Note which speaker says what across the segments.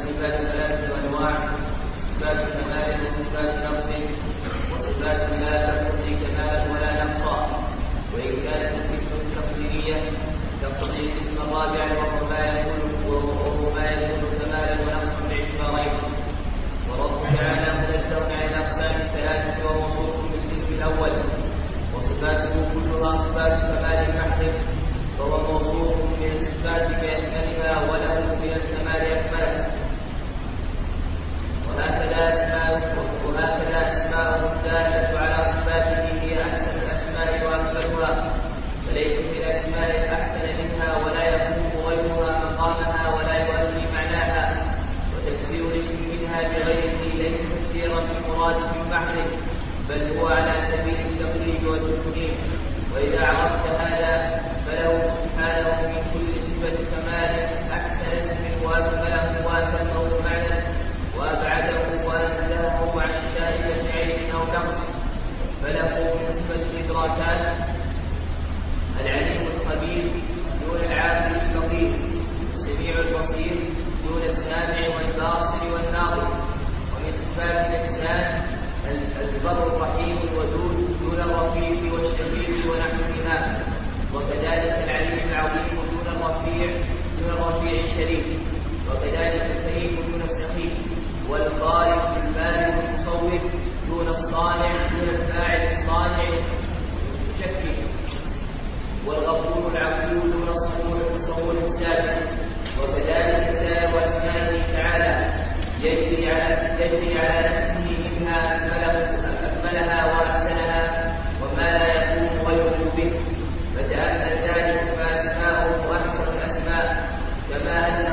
Speaker 1: الصفات ثلاثة أنواع: صفات كمال وصفات نقص، وصفات لا تقتضي كمالا ولا نقصا. وإن كانت القسم التقديرية تقتضي القسم الرابع وهو ما يكون كمالا ونقصا باعتبارين. وربه تعالى منزه عن الأقسام الثلاثة وهو موصوف بالقسم الأول، وصفاته كلها صفات كمال محض، فهو موصوف من الصفات بأكملها وله من الكمال أكمله. وهكذا أسماءه الدالة على صفاته هي أحسن الأسماء وأكملها، فليس من الأسماء الأحسن منها ولا يقوم غيرها مقامها ولا يؤدي معناها. وتفسير الاسم منها بغيره ليس تفسيرا بمراد من محض، بل هو على سبيل التقريب والتكريم. وإذا عرفت هذا فله سبحانه من كل صفة كمال أحسن اسم وأكمله وأتمه معنى وأبعده وأنزهه عن شائبة عين أو نقص. فله من صفة الإدراكات العليم الخبير دون العاقل الفقير، السميع البصير دون السامع والباصر والناظر. ومن صفات الإحسان البر الرحيم الودود دون الرفيق والشفيق ونحوهما. وكذلك العليم العظيم دون الرفيع الشريف. وكذلك الكريم دون السخيف، والخالق البارئ المصور دون الصانع دون الفاعل الصانع المشكك. والغفور العفو دون الصبور السابق. وكذلك سائر أسمائه تعالى يجري على نفسه منها أكملها وأحسنها وما لا يكون غيره به. فتأمل ذلك فأسماؤه أحسن الأسماء، كما أن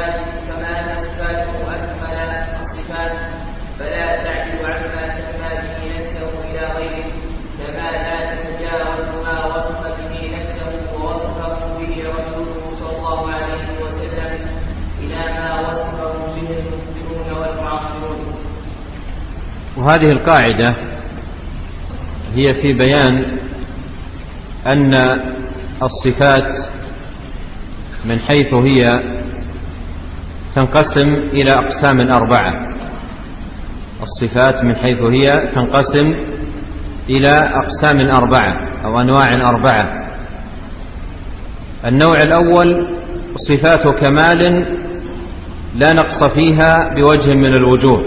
Speaker 1: صفاته أكمل الصفات، فلا تعجل عما سمى به نفسه إلى غيره، كما لا تتجاوز ما وصف به نفسه ووصفه به رسوله صلى الله عليه وسلم إلى ما وصفه به المفسرون والمعطلون.
Speaker 2: وهذه القاعدة هي في بيان أن الصفات من حيث هي تنقسم إلى أقسام أربعة. الصفات من حيث هي تنقسم إلى أقسام أربعة أو أنواع أربعة. النوع الأول صفات كمال لا نقص فيها بوجه من الوجوه،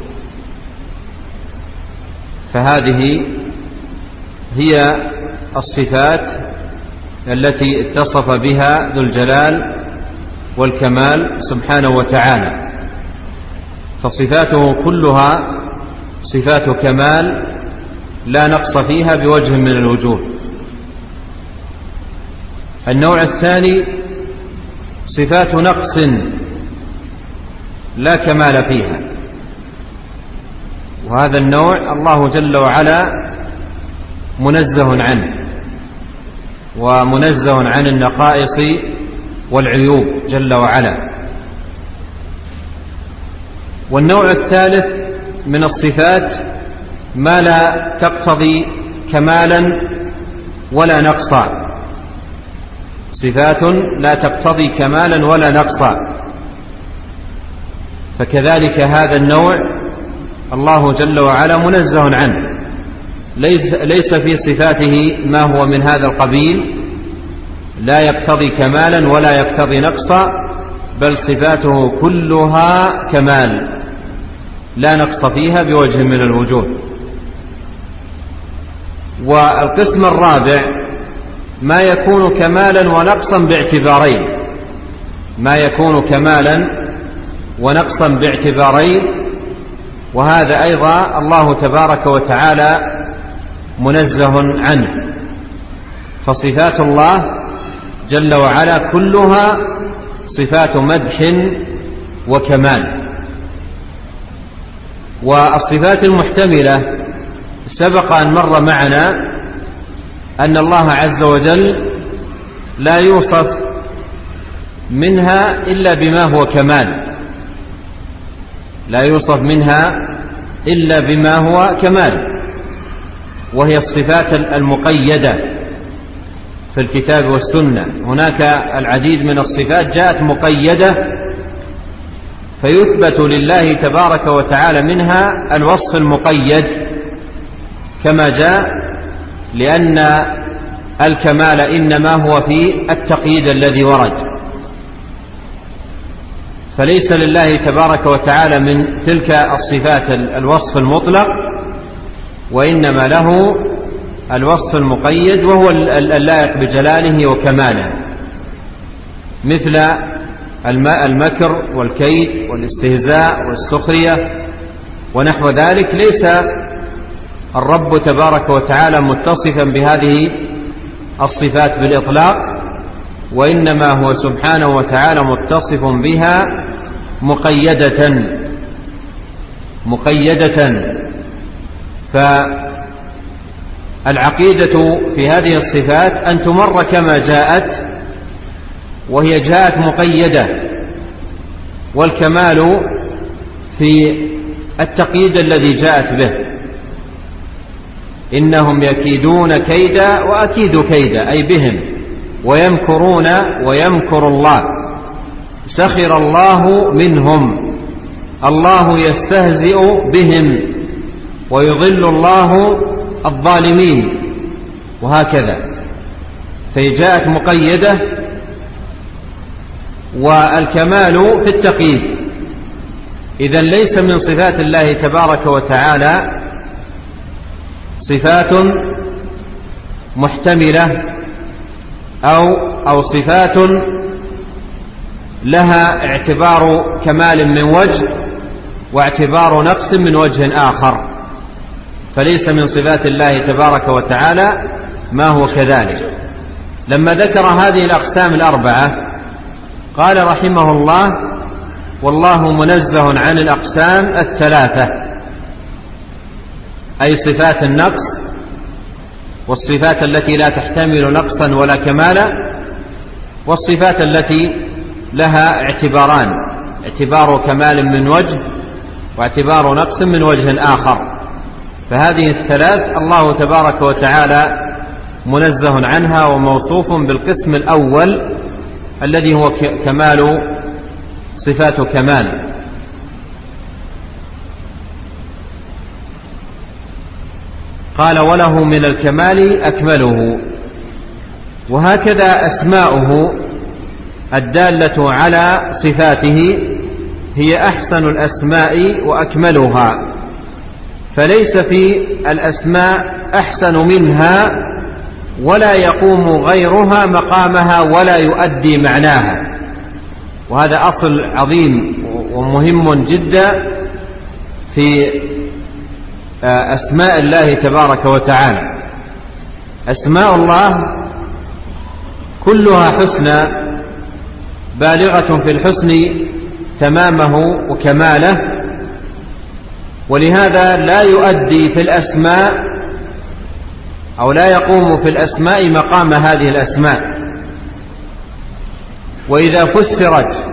Speaker 2: فهذه هي الصفات التي اتصف بها ذو الجلال والكمال سبحانه وتعالى، فصفاته كلها صفات كمال لا نقص فيها بوجه من الوجوه. النوع الثاني صفات نقص لا كمال فيها، وهذا النوع الله جل وعلا منزه عنه، ومنزه عن النقائص والعيوب جل وعلا. والنوع الثالث من الصفات ما لا تقتضي كمالا ولا نقصا، صفات لا تقتضي كمالا ولا نقصا، فكذلك هذا النوع الله جل وعلا منزه عنه، ليس في صفاته ما هو من هذا القبيل، لا يقتضي كمالا ولا يقتضي نقصا، بل صفاته كلها كمال لا نقص فيها بوجه من الوجوه. والقسم الرابع ما يكون كمالا ونقصا باعتبارين، ما يكون كمالا ونقصا باعتبارين، وهذا أيضا الله تبارك وتعالى منزه عنه. فصفات الله جل وعلا كلها صفات مدح وكمال. والصفات المحتملة سبق أن مر معنا أن الله عز وجل لا يوصف منها إلا بما هو كمال، لا يوصف منها إلا بما هو كمال، وهي الصفات المقيدة في الكتاب والسنة. هناك العديد من الصفات جاءت مقيدة فيثبت لله تبارك وتعالى منها الوصف المقيد كما جاء، لأن الكمال إنما هو في التقييد الذي ورد، فليس لله تبارك وتعالى من تلك الصفات الوصف المطلق، وإنما له الوصف المقيد وهو اللائق بجلاله وكماله، مثل المكر والكيد والاستهزاء والسخرية ونحو ذلك. ليس الرب تبارك وتعالى متصفا بهذه الصفات بالإطلاق، وإنما هو سبحانه وتعالى متصف بها مقيدة. فالعقيدة في هذه الصفات أن تمر كما جاءت، وهي جاءت مقيدة، والكمال في التقييد الذي جاءت به. إنهم يكيدون كيدا وأكيد كيدا، أي بهم، ويمكرون ويمكر الله، سخر الله منهم، الله يستهزئ بهم، ويضل الله الظالمين، وهكذا. فجاءت مقيدة، والكمال في التقييد. إذن ليس من صفات الله تبارك وتعالى صفات محتملة أو صفات لها اعتبار كمال من وجه واعتبار نقص من وجه آخر، فليس من صفات الله تبارك وتعالى ما هو كذلك. لما ذكر هذه الأقسام الأربعة قال رحمه الله: والله منزه عن الأقسام الثلاثة، أي صفات النقص والصفات التي لا تحتمل نقصا ولا كمالا، والصفات التي لها اعتباران، اعتبار كمال من وجه واعتبار نقص من وجه آخر. فهذه الثلاث الله تبارك وتعالى منزه عنها وموصوف بالقسم الأول الذي هو كمال، صفات كمال. قال: وله من الكمال أكمله. وهكذا أسماؤه الدالة على صفاته هي أحسن الأسماء وأكملها، فليس في الأسماء أحسن منها، ولا يقوم غيرها مقامها ولا يؤدي معناها. وهذا أصل عظيم ومهم جدا في أسماء الله تبارك وتعالى. أسماء الله كلها حسنى بالغة في الحسن تمامه وكماله، ولهذا لا يؤدي في الأسماء أو لا يقوم في الأسماء مقام هذه الأسماء. وإذا فسرت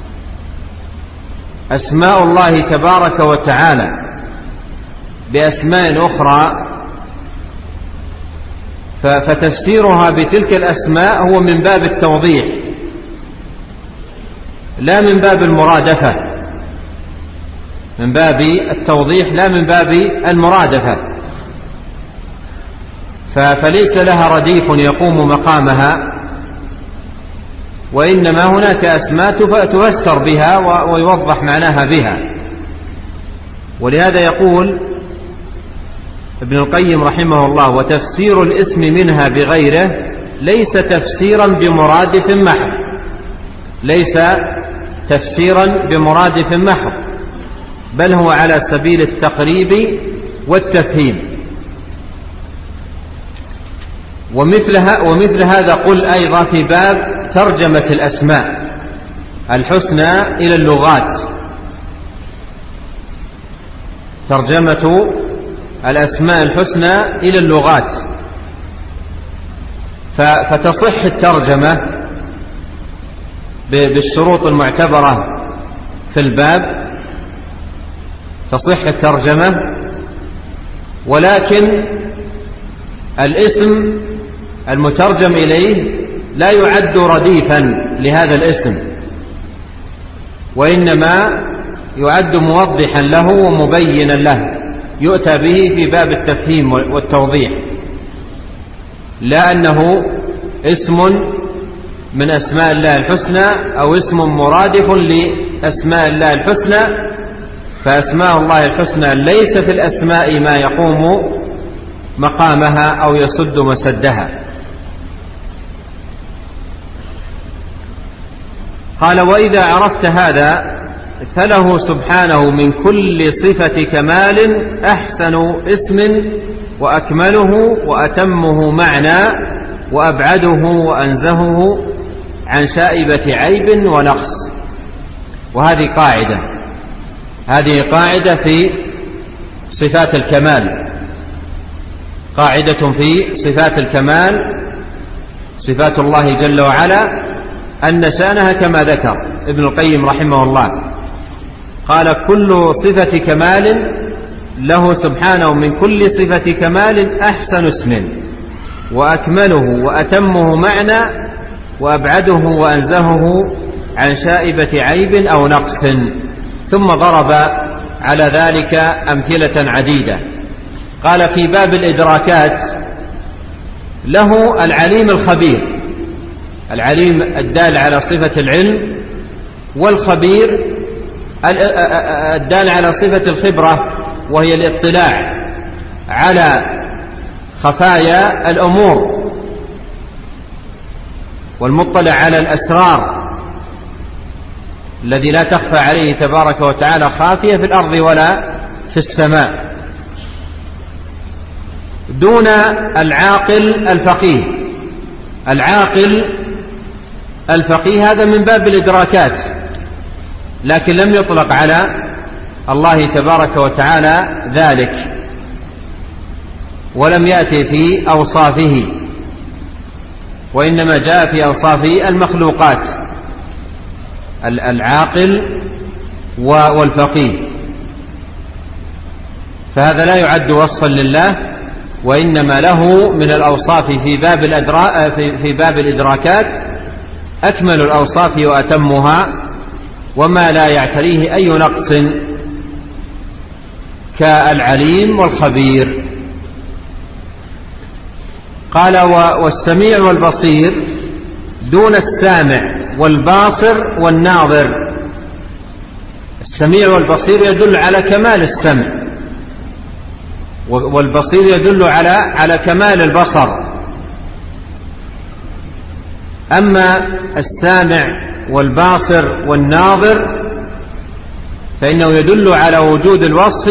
Speaker 2: أسماء الله تبارك وتعالى بأسماء أخرى فتفسيرها بتلك الأسماء هو من باب التوضيح لا من باب المرادفة، من باب التوضيح لا من باب المرادفة، فليس لها رديف يقوم مقامها، وإنما هناك أسماء تفسر بها ويوضح معناها بها. ولهذا يقول ابن القيم رحمه الله: وتفسير الاسم منها بغيره ليس تفسيرا بمرادف محض، ليس تفسيرا بمرادف محض، بل هو على سبيل التقريب والتفهيم. ومثل هذا قل أيضا في باب ترجمة الأسماء الحسنى إلى اللغات، ترجمة الأسماء الحسنى إلى اللغات، فتصح الترجمة بالشروط المعتبرة في الباب، تصح الترجمة، ولكن الاسم المترجم إليه لا يعد رديفا لهذا الاسم، وإنما يعد موضحا له ومبينا له، يؤتى به في باب التفهيم والتوضيح، لا أنه اسم من أسماء الله الحسنى أو اسم مرادف لأسماء الله الحسنى. فأسماء الله الحسنى ليس في الأسماء ما يقوم مقامها أو يسد مسدها. قال: وإذا عرفت هذا فله سبحانه من كل صفة كمال أحسن اسم وأكمله وأتمه معنى وأبعده وأنزهه عن شائبة عيب ونقص. وهذه قاعدة في صفات الكمال، قاعدة في صفات الكمال، صفات الله جل وعلا، أن شأنها كما ذكر ابن القيم رحمه الله، قال: كل صفة كمال له سبحانه من كل صفة كمال أحسن اسم وأكمله وأتمه معنى وأبعده وأنزهه عن شائبة عيب أو نقص. ثم ضرب على ذلك أمثلة عديدة. قال: في باب الإدراكات له العليم الخبير، العليم الدال على صفة العلم، والخبير الدال على صفة الخبرة وهي الاطلاع على خفايا الأمور، والمطلع على الأسرار الذي لا تخفى عليه تبارك وتعالى خافية في الأرض ولا في السماء. دون العاقل الفقيه. العاقل الفقيه هذا من باب الإدراكات، لكن لم يطلق على الله تبارك وتعالى ذلك، ولم يأتي في أوصافه، وإنما جاء في أوصاف المخلوقات، العاقل والفقيه، فهذا لا يعد وصفا لله، وإنما له من الأوصاف في باب الإدراكات أكمل الأوصاف وأتمها، وما لا يعتريه أي نقص كالعليم والخبير. قال: والسميع والبصير دون السامع والباصر والناظر. السميع والبصير يدل على كمال السمع، والبصير يدل على كمال البصر. أما السامع والباصر والناظر فإنه يدل على وجود الوصف،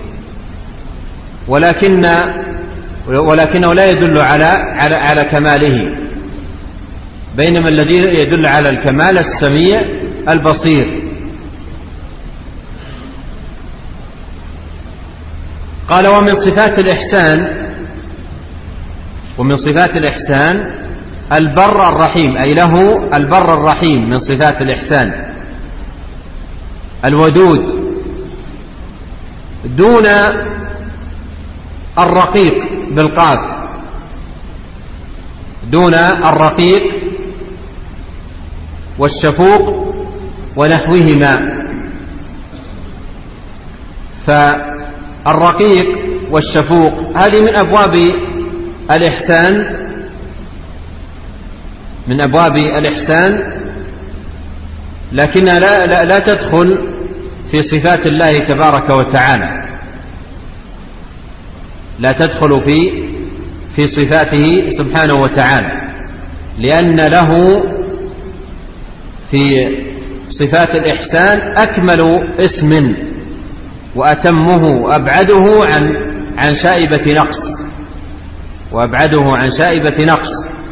Speaker 2: ولكنه لا يدل على كماله، بينما الذي يدل على الكمال السميع البصير. قال: ومن صفات الإحسان البر الرحيم، أي له البر الرحيم من صفات الإحسان. الودود دون الرقيق بالقاف، دون الرقيق والشفوق ونحوهما. فالرقيق والشفوق هذه من أبواب الإحسان، من أبواب الإحسان، لكنها لا تدخل في صفات الله تبارك وتعالى، لا تدخل في صفاته سبحانه وتعالى، لأن له في صفات الإحسان أكمل اسم وأتمه وأبعده عن شائبة نقص، وأبعده عن شائبة نقص.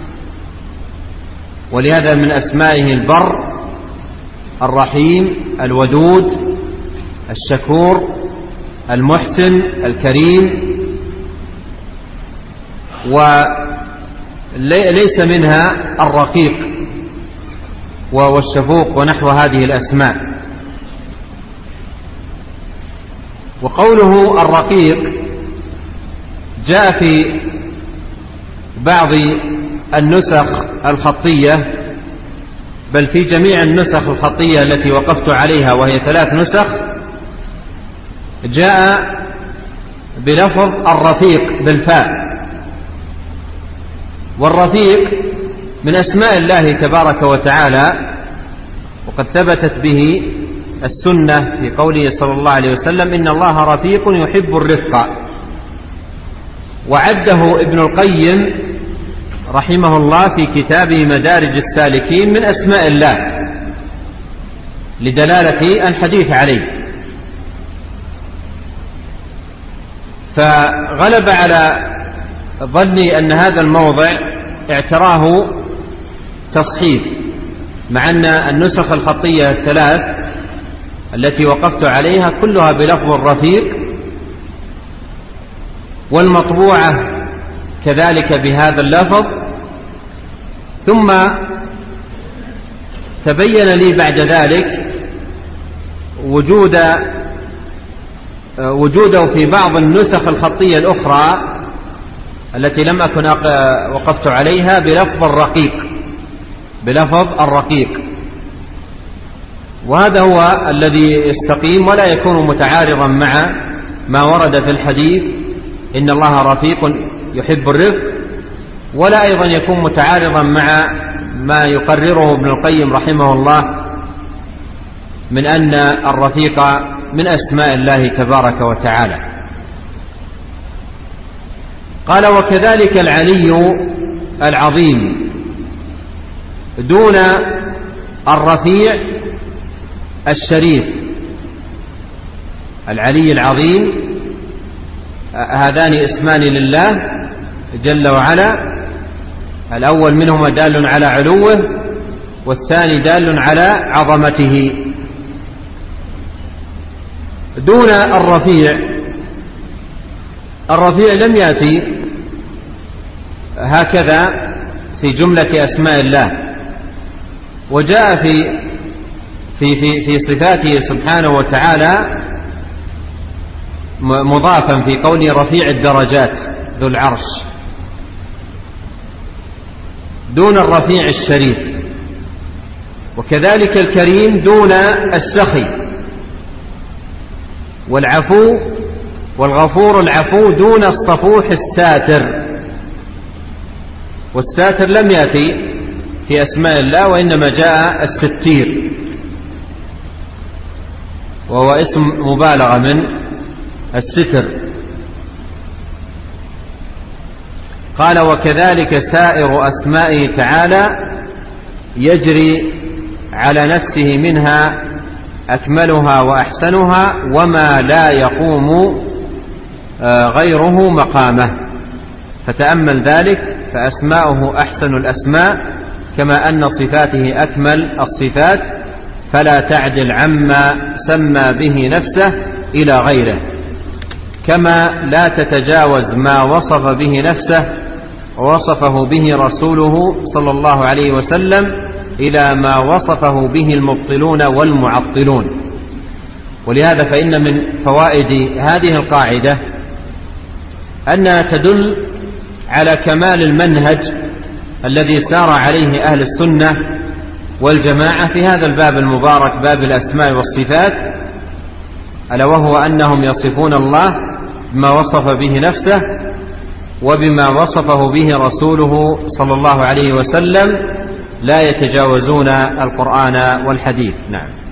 Speaker 2: ولهذا من أسمائه البر الرحيم الودود الشكور المحسن الكريم، وليس منها الرقيق والشفوق ونحو هذه الأسماء. وقوله الرقيق جاء في بعض النسخ الخطية بل في جميع النسخ الخطية التي وقفت عليها وهي 3 نسخ جاء بلفظ الرفيق بالفاء. والرفيق من أسماء الله تبارك وتعالى، وقد ثبتت به السنة في قوله صلى الله عليه وسلم: إن الله رفيق يحب الرفق. وعده ابن القيم رحمه الله في كتابه مدارج السالكين من أسماء الله لدلالة الحديث عليه. فغلب على ظني أن هذا الموضع اعتراه تصحيف، مع أن النسخ الخطية 3 التي وقفت عليها كلها بلفظ الرفيق، والمطبوعة كذلك بهذا اللفظ. ثم تبين لي بعد ذلك وجوده في بعض النسخ الخطية الأخرى التي لم أكن وقفت عليها بلفظ الرقيق. وهذا هو الذي يستقيم ولا يكون متعارضا مع ما ورد في الحديث إن الله رفيق يحب الرفق، ولا أيضا يكون متعارضا مع ما يقرره ابن القيم رحمه الله من أن الرفيق من أسماء الله تبارك وتعالى. قال: وكذلك العلي العظيم دون الرفيع الشريف. العلي العظيم هذان اسمان لله جل وعلا، الأول منهما دال على علوه، والثاني دال على عظمته. دون الرفيع لم يأتي هكذا في جملة أسماء الله، وجاء في صفاته سبحانه وتعالى مضافا في قوله رفيع الدرجات ذو العرش، دون الرفيع الشريف. وكذلك الكريم دون السخي، والعفو والغفور العفو دون الصفوح الساتر. والساتر لم يأتي في أسماء الله، وإنما جاء الستير، وهو اسم مبالغة من الستر. قال: وكذلك سائر أسمائه تعالى يجري على نفسه منها أكملها وأحسنها، وما لا يقوم غيره مقامه. فتأمل ذلك، فأسماؤه أحسن الأسماء، كما أن صفاته أكمل الصفات، فلا تعدل عما سمى به نفسه إلى غيره، كما لا تتجاوز ما وصف به نفسه ووصفه به رسوله صلى الله عليه وسلم إلى ما وصفه به المبطلون والمعطلون. ولهذا فإن من فوائد هذه القاعدة أنها تدل على كمال المنهج الذي سار عليه أهل السنة والجماعة في هذا الباب المبارك، باب الأسماء والصفات، ألا وهو أنهم يصفون الله بما وصف به نفسه وبما وصفه به رسوله صلى الله عليه وسلم، لا يتجاوزون القرآن والحديث. نعم.